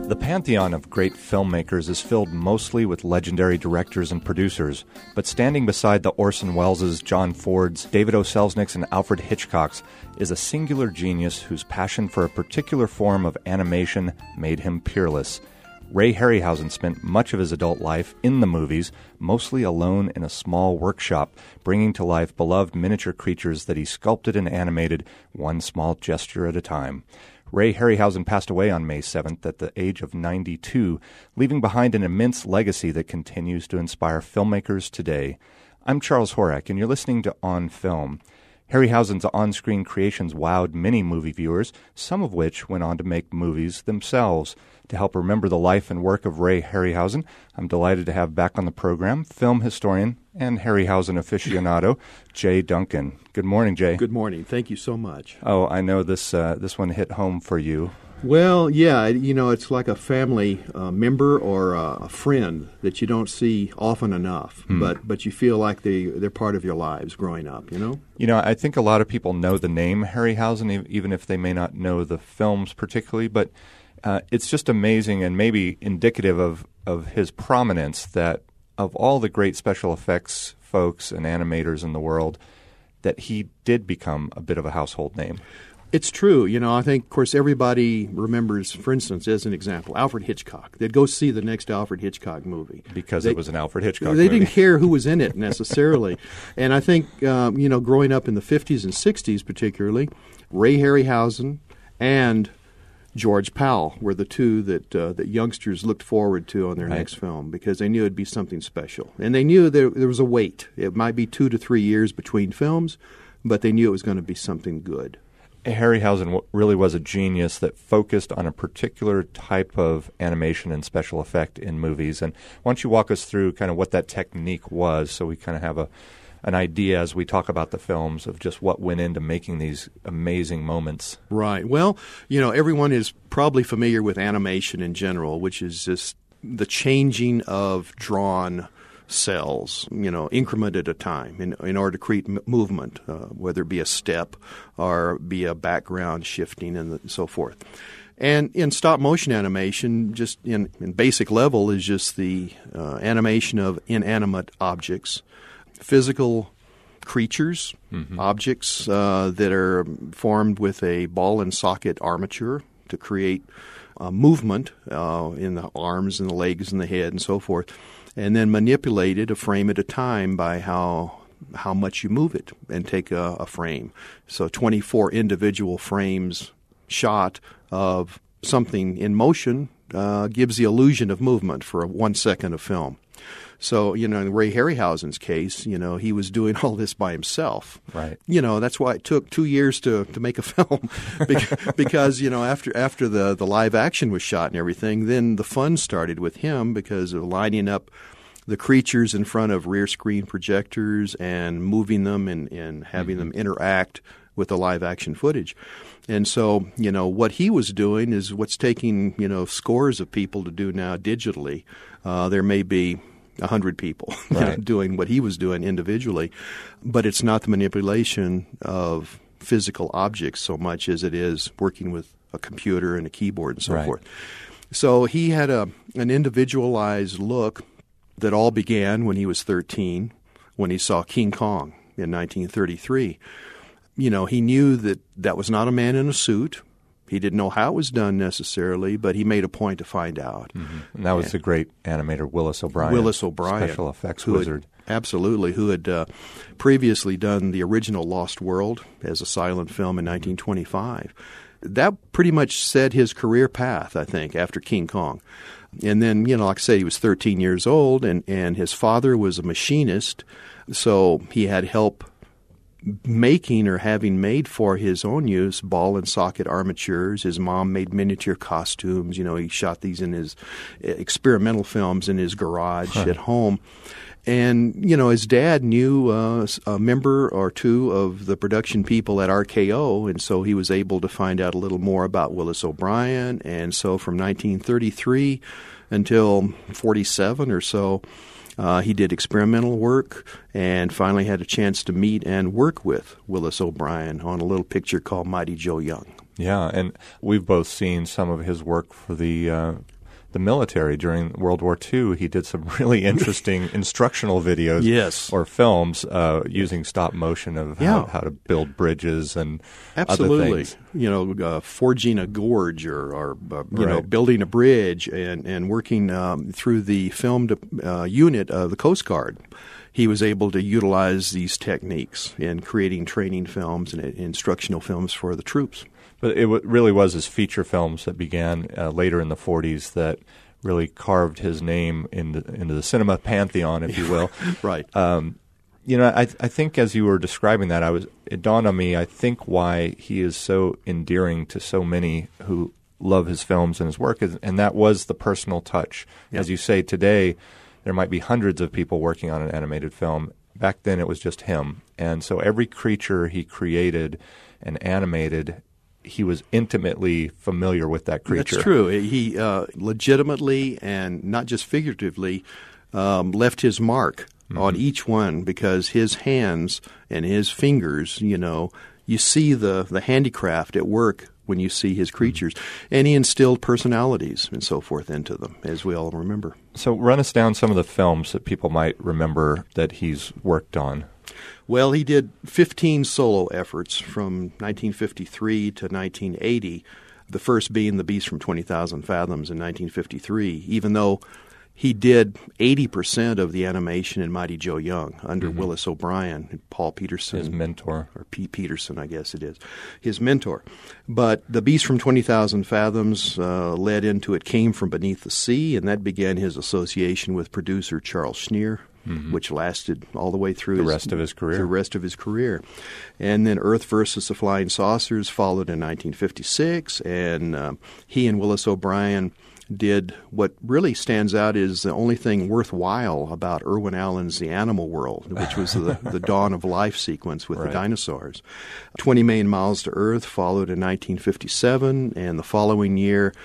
The pantheon of great filmmakers is filled mostly with legendary directors and producers, but standing beside the Orson Welles', John Ford's, David O. Selznick's, and Alfred Hitchcock's is a singular genius whose passion for a particular form of animation made him peerless. Ray Harryhausen spent much of his adult life in the movies, mostly alone in a small workshop, bringing to life beloved miniature creatures that he sculpted and animated one small gesture at a time. Ray Harryhausen passed away on May 7th at the age of 92, leaving behind an immense legacy that continues to inspire filmmakers today. I'm Charles Horak, and you're listening to On Film. Harryhausen's on-screen creations wowed many movie viewers, some of which went on to make movies themselves. To help remember the life and work of Ray Harryhausen, I'm delighted to have back on the program film historian and Harryhausen aficionado, Jay Duncan. Good morning, Jay. Good morning. Thank you so much. Oh, I know this one hit home for you. Well, yeah, it's like a family member or a friend that you don't see often enough, but you feel like they're part of your lives growing up, you know? You know, I think a lot of people know the name Harryhausen, even if they may not know the films particularly, but it's just amazing and maybe indicative of his prominence that of all the great special effects folks and animators in the world, that he did become a bit of a household name. It's true. I think, of course, everybody remembers, for instance, as an example, Alfred Hitchcock. They'd go see the next Alfred Hitchcock movie. Because it was an Alfred Hitchcock movie. They didn't care who was in it necessarily. And I think, growing up in the 50s and 60s particularly, Ray Harryhausen and George Pal were the two that youngsters looked forward to on their next film because they knew it'd be something special. And they knew there was a wait. It might be 2 to 3 years between films, but they knew it was going to be something good. Harryhausen really was a genius that focused on a particular type of animation and special effect in movies. And why don't you walk us through kind of what that technique was so we kind of have an idea as we talk about the films of just what went into making these amazing moments. Right. Well, everyone is probably familiar with animation in general, which is just the changing of drawn cells, increment at a time in order to create movement, whether it be a step or be a background shifting and so forth. And in stop-motion animation, just in basic level, is just the animation of inanimate objects, physical creatures, objects that are formed with a ball and socket armature to create movement in the arms and the legs and the head and so forth, and then manipulated a frame at a time by how much you move it and take a frame. So 24 individual frames shot of something in motion gives the illusion of movement for 1 second of film. So, in Ray Harryhausen's case, he was doing all this by himself. Right. That's why it took 2 years to make a film because, after the live action was shot and everything, then the fun started with him because of lining up the creatures in front of rear screen projectors and moving them and having them interact with the live action footage. And so, what he was doing is what's taking, scores of people to do now digitally. There may be 100 people doing what he was doing individually, but it's not the manipulation of physical objects so much as it is working with a computer and a keyboard and so forth. So he had an individualized look that all began when he was 13, when he saw King Kong in 1933. He knew that was not a man in a suit. He didn't know how it was done necessarily, but he made a point to find out. And that was the great animator Willis O'Brien. Special effects wizard. Who had previously done the original Lost World as a silent film in 1925. That pretty much set his career path, I think, after King Kong. And then, like I said, he was 13 years old, and his father was a machinist, so he had help making or having made for his own use ball and socket armatures. His mom made miniature costumes. He shot these in his experimental films in his garage at home. And, his dad knew a member or two of the production people at RKO, and so he was able to find out a little more about Willis O'Brien. And so from 1933 until 47 or so, he did experimental work and finally had a chance to meet and work with Willis O'Brien on a little picture called Mighty Joe Young. Yeah, and we've both seen some of his work for the the military during World War II. He did some really interesting instructional videos or films using stop motion of how to build bridges and other things. Forging a gorge or building a bridge and working through the filmed unit of the Coast Guard. He was able to utilize these techniques in creating training films and instructional films for the troops. But it really was his feature films that began later in the 40s that really carved his name into the cinema pantheon, if you will. Right. I think as you were describing that, it dawned on me, I think why he is so endearing to so many who love his films and his work, and that was the personal touch. Yeah. As you say, today there might be hundreds of people working on an animated film. Back then it was just him. And so every creature he created and animated, he was intimately familiar with that creature. That's true. He legitimately and not just figuratively left his mark on each one, because his hands and his fingers, you see the handicraft at work when you see his creatures. And he instilled personalities and so forth into them, as we all remember. So run us down some of the films that people might remember that he's worked on. Well, he did 15 solo efforts from 1953 to 1980, the first being The Beast from 20,000 Fathoms in 1953, even though he did 80% of the animation in Mighty Joe Young under Willis O'Brien and Paul Peterson. His mentor. Or P. Peterson, I guess it is. His mentor. But The Beast from 20,000 Fathoms led into It Came from Beneath the Sea, and that began his association with producer Charles Schneer, which lasted all the way through the rest of his career. And then Earth versus the Flying Saucers followed in 1956, and he and Willis O'Brien did what really stands out is the only thing worthwhile about Irwin Allen's The Animal World, which was the Dawn of Life sequence with the dinosaurs. 20 Million Miles to Earth followed in 1957, and the following year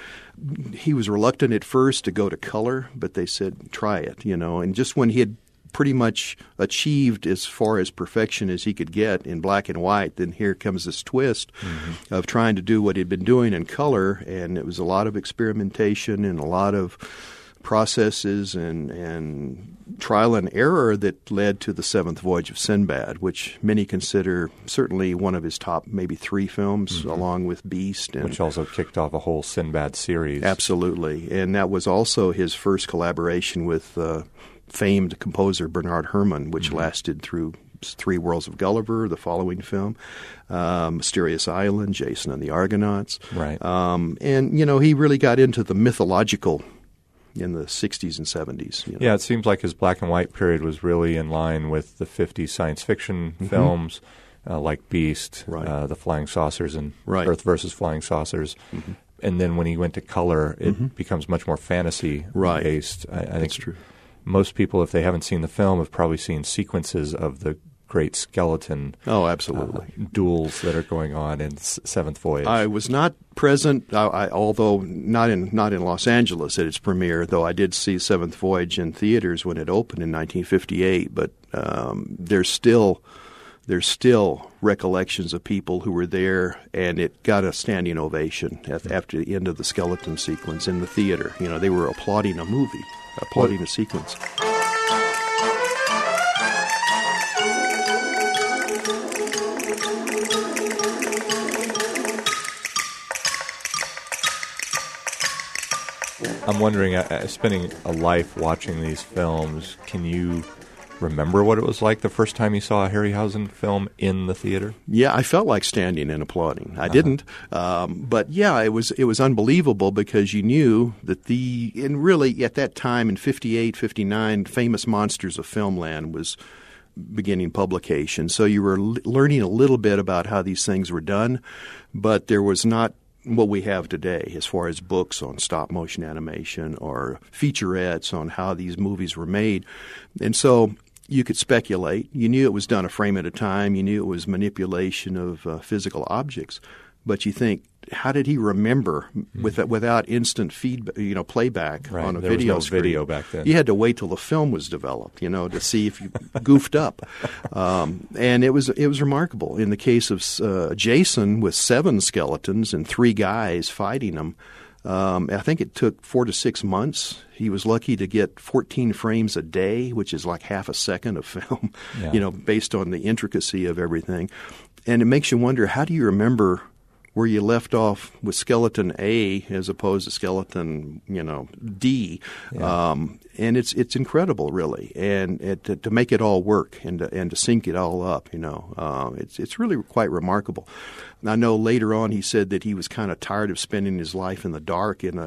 he was reluctant at first to go to color, but they said, try it, and just when he had pretty much achieved as far as perfection as he could get in black and white, then here comes this twist of trying to do what he'd been doing in color, and it was a lot of experimentation and a lot of processes and trial and error that led to The Seventh Voyage of Sinbad, which many consider certainly one of his top maybe 3 films, along with Beast. Which also kicked off a whole Sinbad series. Absolutely. And that was also his first collaboration with famed composer Bernard Herrmann, which lasted through 3 Worlds of Gulliver, the following film, Mysterious Island, Jason and the Argonauts. Right. And, he really got into the mythological in the 60s and 70s. Yeah, it seems like his black and white period was really in line with the 50s science fiction films like Beast, The Flying Saucers, and Earth versus Flying Saucers. And then when he went to color, it becomes much more fantasy-based. I think that's true. Most people, if they haven't seen the film, have probably seen sequences of the great skeleton duels that are going on in Seventh Voyage. I was not present, although not in Los Angeles at its premiere, though I did see Seventh Voyage in theaters when it opened in 1958. But there's still recollections of people who were there, and it got a standing ovation after the end of the skeleton sequence in the theater. They were applauding a movie. Applauding a sequence. I'm wondering, spending a life watching these films, can you remember what it was like the first time you saw a Harryhausen film in the theater? Yeah, I felt like standing and applauding. I didn't, but yeah, it was unbelievable, because you knew that and really at that time in 58, 59, Famous Monsters of Filmland was beginning publication. So you were learning a little bit about how these things were done, but there was not what we have today as far as books on stop-motion animation or featurettes on how these movies were made. And so you could speculate. You knew it was done a frame at a time. You knew it was manipulation of physical objects. But you think, how did he remember without instant feedback, playback on a video was no screen? Video back then. You had to wait till the film was developed, to see if you goofed up. And it was remarkable. In the case of Jason with 7 skeletons and 3 guys fighting them, I think it took 4 to 6 months. He was lucky to get 14 frames a day, which is like half a second of film, based on the intricacy of everything. And it makes you wonder, how do you remember where you left off with skeleton A as opposed to skeleton, D? Yeah. And it's incredible, really, and to make it all work and to sync it all up, it's really quite remarkable. I know later on he said that he was kind of tired of spending his life in the dark in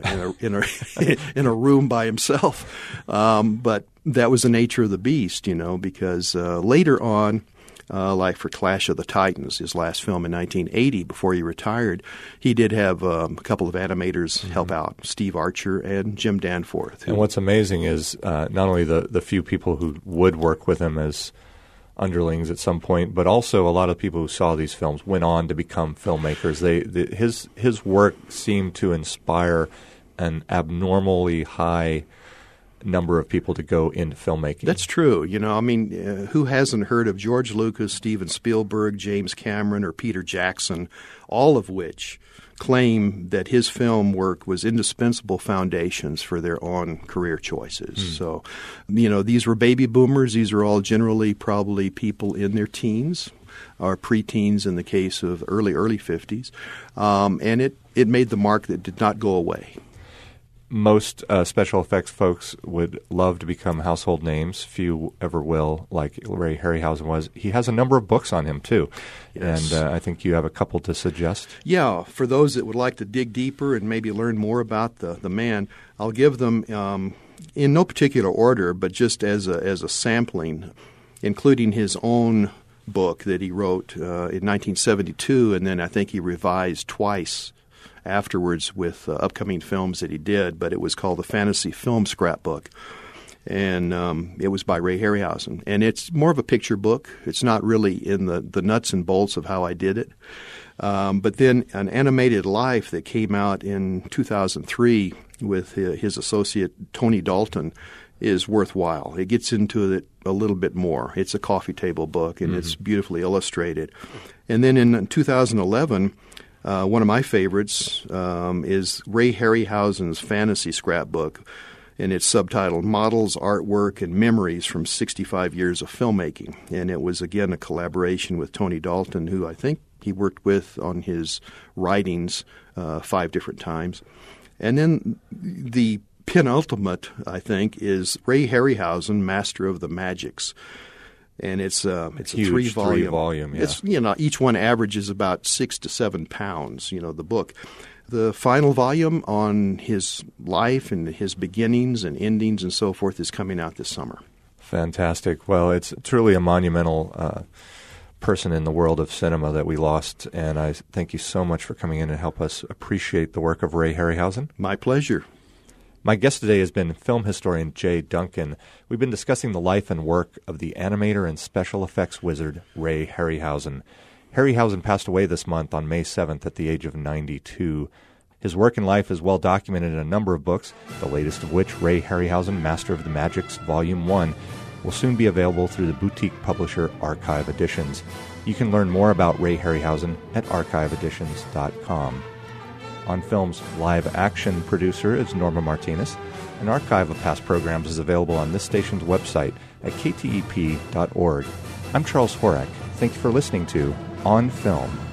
a room by himself, but that was the nature of the beast, because later on. Like for Clash of the Titans, his last film in 1980, before he retired, he did have a couple of animators help out, Steve Archer and Jim Danforth. And what's amazing is not only the few people who would work with him as underlings at some point, but also a lot of people who saw these films went on to become filmmakers. His work seemed to inspire an abnormally high number of people to go into filmmaking. That's true. Who hasn't heard of George Lucas, Steven Spielberg, James Cameron, or Peter Jackson, all of which claim that his film work was indispensable foundations for their own career choices. So, these were baby boomers. These are all generally probably people in their teens or preteens in the case of early 50s. And it made the mark that did not go away. Most special effects folks would love to become household names. Few ever will, like Ray Harryhausen was. He has a number of books on him, too. Yes. And I think you have a couple to suggest. Yeah, for those that would like to dig deeper and maybe learn more about the man, I'll give them in no particular order, but just as a sampling, including his own book that he wrote in 1972, and then I think he revised twice afterwards with upcoming films that he did, but it was called the Fantasy Film Scrapbook. And it was by Ray Harryhausen. And it's more of a picture book. It's not really in the nuts and bolts of how I did it. But then an animated Life that came out in 2003 with his associate Tony Dalton is worthwhile. It gets into it a little bit more. It's a coffee table book, and it's beautifully illustrated. And then in 2011... one of my favorites is Ray Harryhausen's Fantasy Scrapbook, and it's subtitled Models, Artwork, and Memories from 65 Years of Filmmaking. And it was, again, a collaboration with Tony Dalton, who I think he worked with on his writings 5 different times. And then the penultimate, I think, is Ray Harryhausen, Master of the Magics. And it's a huge 3-volume. Yeah. It's each one averages about 6 to 7 pounds. The book. The final volume on his life and his beginnings and endings and so forth is coming out this summer. Fantastic. Well, it's truly a monumental person in the world of cinema that we lost, and I thank you so much for coming in and help us appreciate the work of Ray Harryhausen. My pleasure. My guest today has been film historian Jay Duncan. We've been discussing the life and work of the animator and special effects wizard Ray Harryhausen. Harryhausen passed away this month on May 7th at the age of 92. His work and life is well documented in a number of books, the latest of which, Ray Harryhausen, Master of the Magics, Volume 1, will soon be available through the boutique publisher Archive Editions. You can learn more about Ray Harryhausen at archiveeditions.com. On Film's live-action producer is Norma Martinez. An archive of past programs is available on this station's website at ktep.org. I'm Charles Horak. Thank you for listening to On Film.